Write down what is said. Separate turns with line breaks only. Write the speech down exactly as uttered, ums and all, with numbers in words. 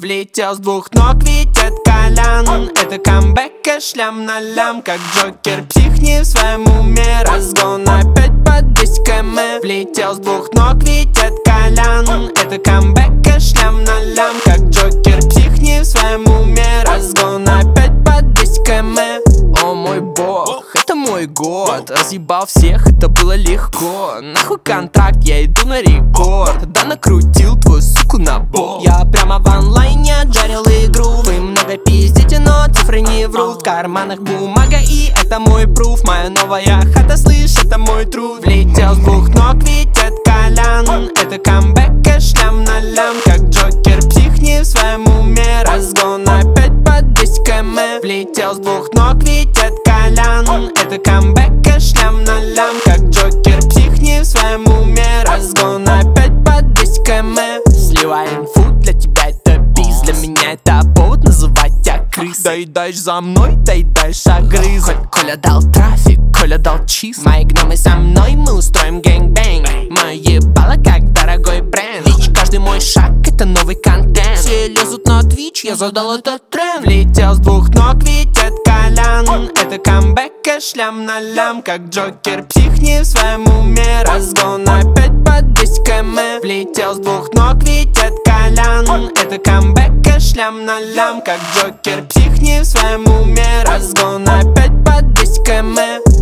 Влетел с двух ног, ведь это Колян. Это камбэк и шлям на лям, как Джокер. Психни в своем уме, разгон опять под десять километров. Влетел с двух ног, ведь это Колян. Это камбэк и шлям на лям, как Джокер. Психни в своем уме, разгон опять под десять километров. О мой бог, это мой год. Разъебал всех, это было легко. Нахуй контракт, я иду на рекорд. Да накрутил твою суку на бок. Я прямо в онлайне отжарил игру. Вы много пиздите, но цифры не врут. В карманах бумага, и это мой пруф. Моя новая хата, слышь, это мой труд. Влетел с двух ног, ведь это Колян. Это камбэк и шлям на лям, как Джокер. Психни в своем уме, разгон опять под десять километров. Влетел с двух ног, ведь это Колян. Это камбэк и шлям на лям, как Джокер. Психни в своем уме, разгон опять под десять километров. Сливай инфу, для тебя это бис, для меня это повод называть тебя крысой. Доедаешь за мной, доедаешь огрызок. Коль, Коля дал трафик, Коля дал чиз. Мои гномы со мной, мы устроим гэнгбэнг. Мы ебало как дорогой бренд. Бич, каждый мой шаг это новый контент. Все лезут на Twitch, я задал этот тренд. Влетел с двух ног, ведь это Колян. Это камбэк и шлям на лям, как Джокер. Психни в своем уме, разгон опять под десять километров. Влетел с двух ног, ведь это Колян. Это камбэк и шлям на лям, как Джокер. Психни в своем уме, разгон опять под десять километров.